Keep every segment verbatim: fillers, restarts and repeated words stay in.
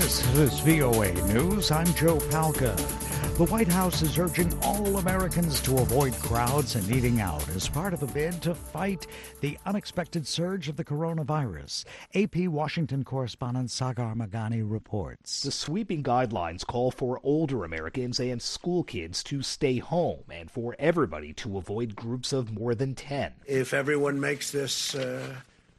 This is V O A News. I'm Joe Palca. The White House is urging all Americans to avoid crowds and eating out as part of a bid to fight the unexpected surge of the coronavirus. A P Washington correspondent Sagar Meghani reports. The sweeping guidelines call for older Americans and school kids to stay home and for everybody to avoid groups of more than ten. If everyone makes this uh,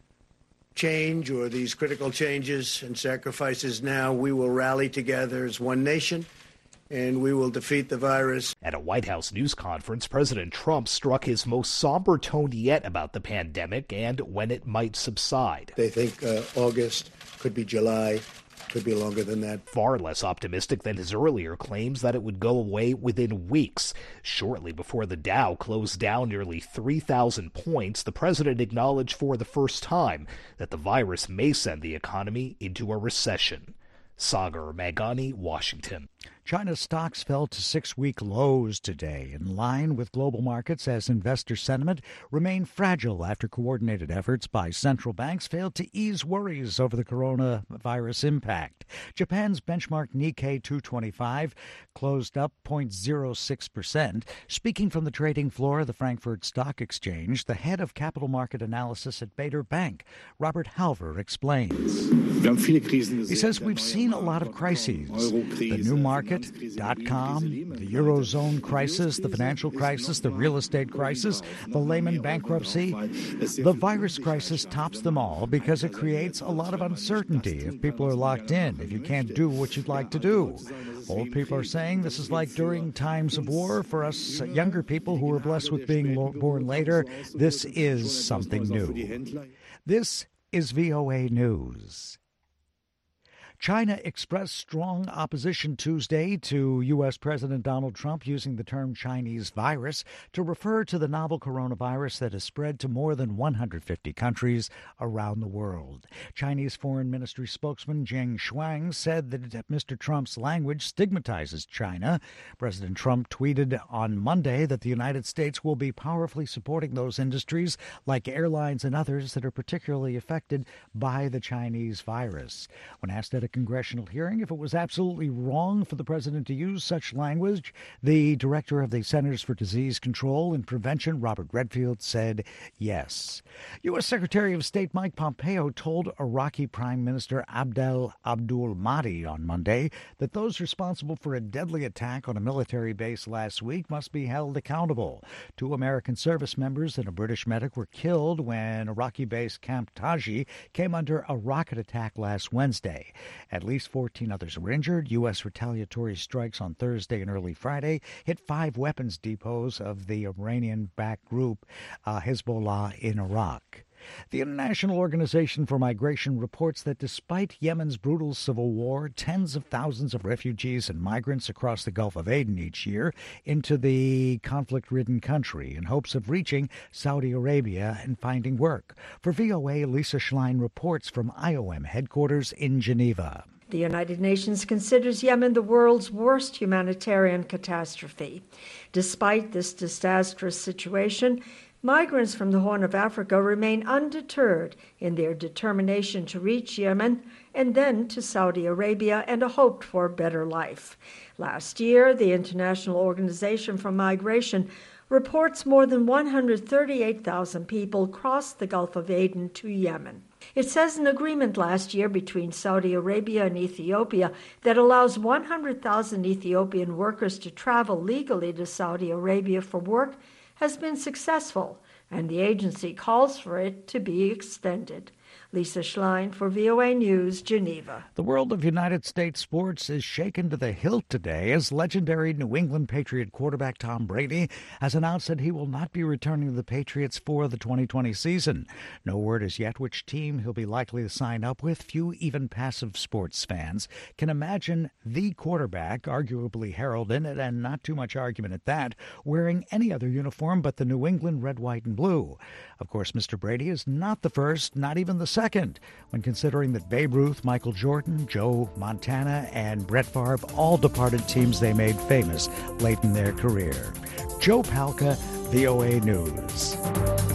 change or these critical changes and sacrifices now, we will rally together as one nation, and we will defeat the virus. At a White House news conference, President Trump struck his most somber tone yet about the pandemic and when it might subside. They think uh, August, could be July, could be longer than that. Far less optimistic than his earlier claims that it would go away within weeks. Shortly before the Dow closed down nearly three thousand points, the president acknowledged for the first time that the virus may send the economy into a recession. Sagar Meghani, Washington. China's stocks fell to six-week lows today, in line with global markets as investor sentiment remained fragile after coordinated efforts by central banks failed to ease worries over the coronavirus impact. Japan's benchmark Nikkei two twenty-five closed up zero point zero six percent. Speaking from the trading floor of the Frankfurt Stock Exchange, the head of capital market analysis at Baader Bank, Robert Halver, explains. He says we've seen a lot of crises. The new market, dot-com, the Eurozone crisis, the financial crisis, the real estate crisis, the Lehman bankruptcy. The virus crisis tops them all because it creates a lot of uncertainty if people are locked in, if you can't do what you'd like to do. Old people are saying this is like during times of war. For us younger people who were blessed with being born later, this is something new. This is V O A News. China expressed strong opposition Tuesday to U S. President Donald Trump using the term Chinese virus to refer to the novel coronavirus that has spread to more than one hundred fifty countries around the world. Chinese Foreign Ministry spokesman Geng Shuang said that Mister Trump's language stigmatizes China. President Trump tweeted on Monday that the United States will be powerfully supporting those industries like airlines and others that are particularly affected by the Chinese virus. When asked at a congressional hearing if it was absolutely wrong for the president to use such language, the director of the Centers for Disease Control and Prevention, Robert Redfield, said yes. U S. Secretary of State Mike Pompeo told Iraqi Prime Minister Abdel Abdul Mahdi on Monday that those responsible for a deadly attack on a military base last week must be held accountable. Two American service members and a British medic were killed when Iraqi base Camp Taji came under a rocket attack last Wednesday. At least fourteen others were injured. U S retaliatory strikes on Thursday and early Friday hit five weapons depots of the Iranian-backed group uh, Hezbollah in Iraq. The International Organization for Migration reports that despite Yemen's brutal civil war, tens of thousands of refugees and migrants across the Gulf of Aden each year into the conflict-ridden country in hopes of reaching Saudi Arabia and finding work. For V O A, Lisa Schlein reports from I O M headquarters in Geneva. The United Nations considers Yemen the world's worst humanitarian catastrophe. Despite this disastrous situation, migrants from the Horn of Africa remain undeterred in their determination to reach Yemen and then to Saudi Arabia and a hoped-for better life. Last year, the International Organization for Migration reports more than one hundred thirty-eight thousand people crossed the Gulf of Aden to Yemen. It says an agreement last year between Saudi Arabia and Ethiopia that allows one hundred thousand Ethiopian workers to travel legally to Saudi Arabia for work has been successful, and the agency calls for it to be extended. Lisa Schlein for V O A News, Geneva. The world of United States sports is shaken to the hilt today as legendary New England Patriot quarterback Tom Brady has announced that he will not be returning to the Patriots for the twenty twenty season. No word as yet which team he'll be likely to sign up with. Few, even passive sports fans, can imagine the quarterback, arguably heralded in it, and not too much argument at that, wearing any other uniform but the New England red, white, and blue. Of course, Mister Brady is not the first, not even the second, when considering that Babe Ruth, Michael Jordan, Joe Montana, and Brett Favre all departed teams they made famous late in their career. Joe Palca, V O A News.